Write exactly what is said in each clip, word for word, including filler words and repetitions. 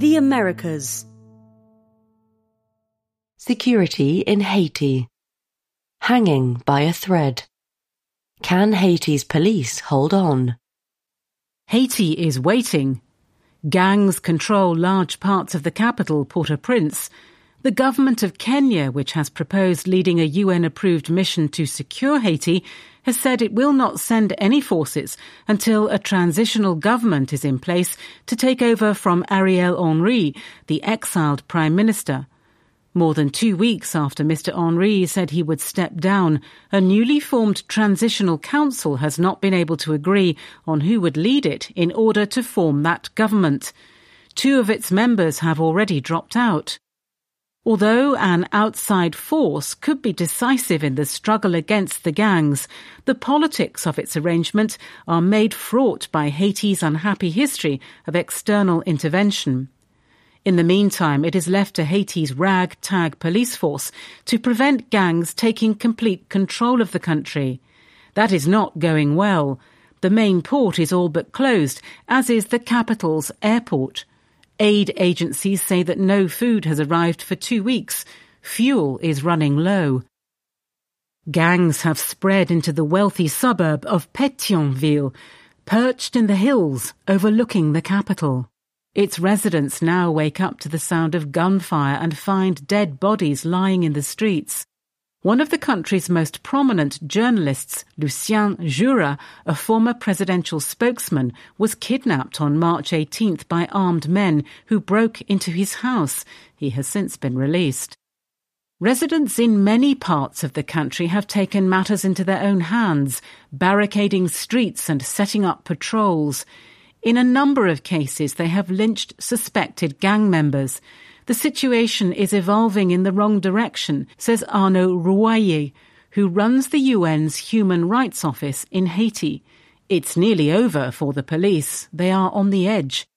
The Americas. Security in Haiti. Hanging by a thread. Can Haiti's police hold on? Haiti is waiting. Gangs control large parts of the capital, Port-au-Prince. The government of Kenya, which has proposed leading a U N-approved mission to secure Haiti, has said it will not send any forces until a transitional government is in place to take over from Ariel Henry, the exiled prime minister. More than two weeks after Mister Henry said he would step down, a newly formed transitional council has not been able to agree on who would lead it in order to form that government. Two of its members have already dropped out. Although an outside force could be decisive in the struggle against the gangs, the politics of its arrangement are made fraught by Haiti's unhappy history of external intervention. In the meantime, it is left to Haiti's ragtag police force to prevent gangs taking complete control of the country. That is not going well. The main port is all but closed, as is the capital's airport. Aid agencies say that no food has arrived for two weeks. Fuel is running low. Gangs have spread into the wealthy suburb of Pétionville, perched in the hills overlooking the capital. Its residents now wake up to the sound of gunfire and find dead bodies lying in the streets. One of the country's most prominent journalists, Lucien Jura, a former presidential spokesman, was kidnapped on March eighteenth by armed men who broke into his house. He has since been released. Residents in many parts of the country have taken matters into their own hands, barricading streets and setting up patrols. In a number of cases, they have lynched suspected gang members. The situation is evolving in the wrong direction, says Arnaud Rouaillet, who runs the U N's Human Rights Office in Haiti. It's nearly over for the police. They are on the edge.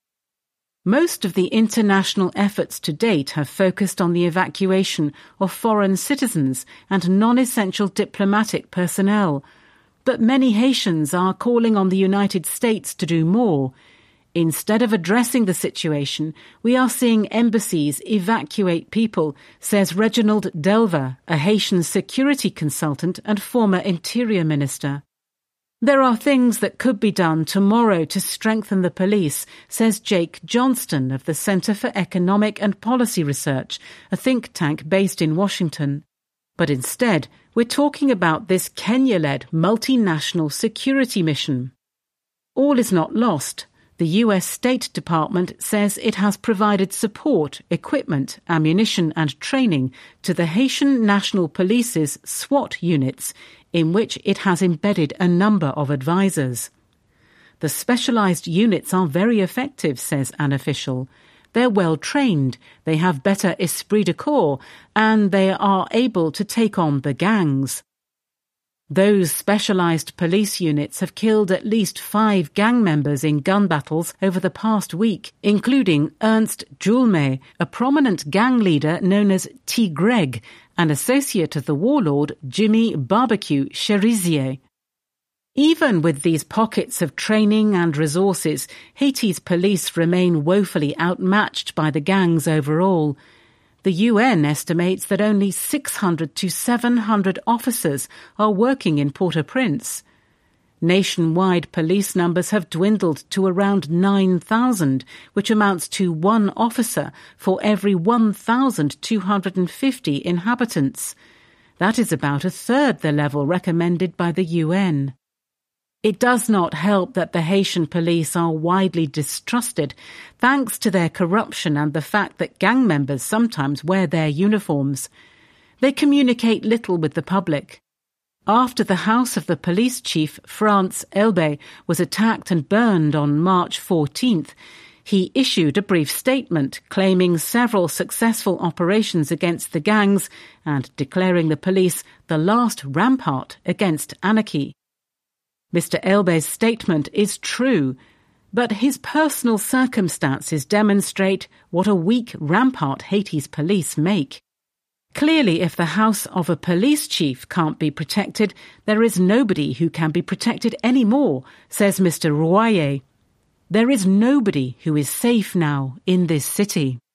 Most of the international efforts to date have focused on the evacuation of foreign citizens and non-essential diplomatic personnel. But many Haitians are calling on the United States to do more. Instead of addressing the situation, we are seeing embassies evacuate people, says Reginald Delva, a Haitian security consultant and former interior minister. There are things that could be done tomorrow to strengthen the police, says Jake Johnston of the Center for Economic and Policy Research, a think tank based in Washington. But instead, we're talking about this Kenya-led multinational security mission. All is not lost. The U S State Department says it has provided support, equipment, ammunition and training to the Haitian National Police's SWAT units, in which it has embedded a number of advisors. The specialized units are very effective, says an official. They're well trained, they have better esprit de corps, and they are able to take on the gangs. Those specialized police units have killed at least five gang members in gun battles over the past week, including Ernst Julme, a prominent gang leader known as T. Greg, an associate of the warlord Jimmy Barbecue Cherizier. Even with these pockets of training and resources, Haiti's police remain woefully outmatched by the gangs overall. The U N estimates that only six hundred to seven hundred officers are working in Port-au-Prince. Nationwide police numbers have dwindled to around nine thousand, which amounts to one officer for every one thousand two hundred fifty inhabitants. That is about a third the level recommended by the U N. It does not help that the Haitian police are widely distrusted, thanks to their corruption and the fact that gang members sometimes wear their uniforms. They communicate little with the public. After the house of the police chief, Frantz Elbe, was attacked and burned on March fourteenth, he issued a brief statement claiming several successful operations against the gangs and declaring the police the last rampart against anarchy. Mister Elbe's statement is true, but his personal circumstances demonstrate what a weak rampart Haiti's police make. Clearly, if the house of a police chief can't be protected, there is nobody who can be protected anymore, says Mister Rouaillet. There is nobody who is safe now in this city.